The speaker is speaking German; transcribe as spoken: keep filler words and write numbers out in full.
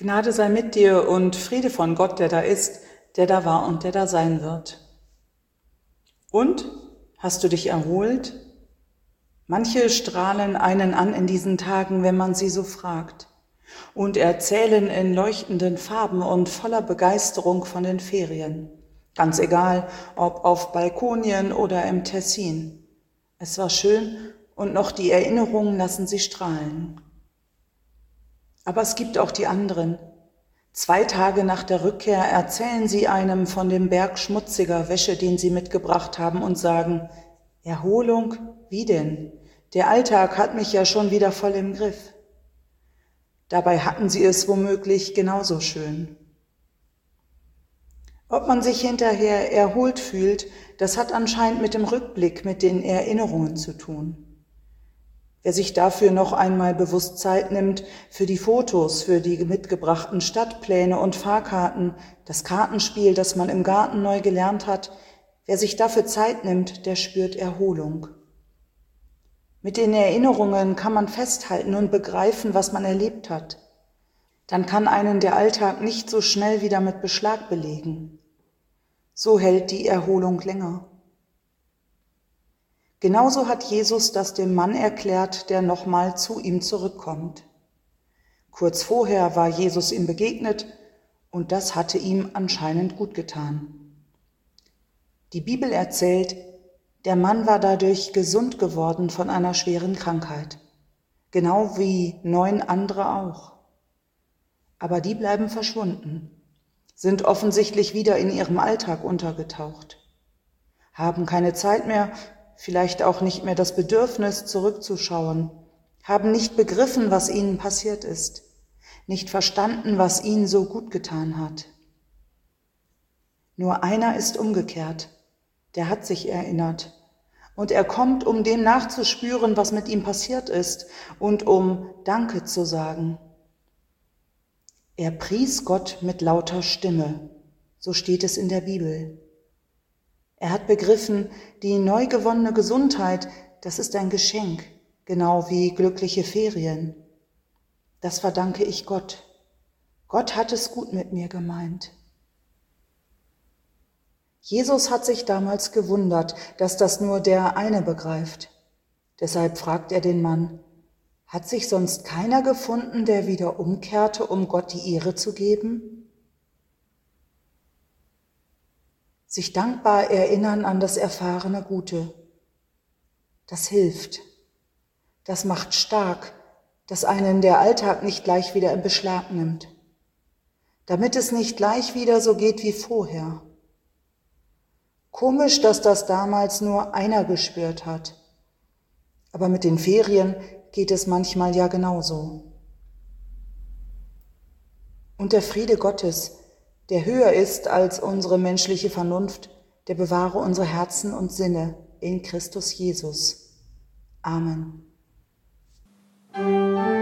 Gnade sei mit dir und Friede von Gott, der da ist, der da war und der da sein wird. Und, hast du dich erholt? Manche strahlen einen an in diesen Tagen, wenn man sie so fragt, und erzählen in leuchtenden Farben und voller Begeisterung von den Ferien. Ganz egal, ob auf Balkonien oder im Tessin. Es war schön und noch die Erinnerungen lassen sie strahlen. Aber es gibt auch die anderen. Zwei Tage nach der Rückkehr erzählen sie einem von dem Berg schmutziger Wäsche, den sie mitgebracht haben, und sagen, Erholung, wie denn? Der Alltag hat mich ja schon wieder voll im Griff. Dabei hatten sie es womöglich genauso schön. Ob man sich hinterher erholt fühlt, das hat anscheinend mit dem Rückblick, mit den Erinnerungen zu tun. Wer sich dafür noch einmal bewusst Zeit nimmt, für die Fotos, für die mitgebrachten Stadtpläne und Fahrkarten, das Kartenspiel, das man im Garten neu gelernt hat, wer sich dafür Zeit nimmt, der spürt Erholung. Mit den Erinnerungen kann man festhalten und begreifen, was man erlebt hat. Dann kann einen der Alltag nicht so schnell wieder mit Beschlag belegen. So hält die Erholung länger. Genauso hat Jesus das dem Mann erklärt, der nochmal zu ihm zurückkommt. Kurz vorher war Jesus ihm begegnet und das hatte ihm anscheinend gut getan. Die Bibel erzählt, der Mann war dadurch gesund geworden von einer schweren Krankheit, genau wie neun andere auch. Aber die bleiben verschwunden, sind offensichtlich wieder in ihrem Alltag untergetaucht, haben keine Zeit mehr, vielleicht auch nicht mehr das Bedürfnis, zurückzuschauen, haben nicht begriffen, was ihnen passiert ist, nicht verstanden, was ihnen so gut getan hat. Nur einer ist umgekehrt, der hat sich erinnert und er kommt, um dem nachzuspüren, was mit ihm passiert ist und um Danke zu sagen. Er pries Gott mit lauter Stimme, so steht es in der Bibel. Er hat begriffen, die neu gewonnene Gesundheit, das ist ein Geschenk, genau wie glückliche Ferien. Das verdanke ich Gott. Gott hat es gut mit mir gemeint. Jesus hat sich damals gewundert, dass das nur der eine begreift. Deshalb fragt er den Mann, hat sich sonst keiner gefunden, der wieder umkehrte, um Gott die Ehre zu geben? Sich dankbar erinnern an das erfahrene Gute. Das hilft. Das macht stark, dass einen der Alltag nicht gleich wieder in Beschlag nimmt. Damit es nicht gleich wieder so geht wie vorher. Komisch, dass das damals nur einer gespürt hat. Aber mit den Ferien geht es manchmal ja genauso. Und der Friede Gottes, der höher ist als unsere menschliche Vernunft, der bewahre unsere Herzen und Sinne in Christus Jesus. Amen.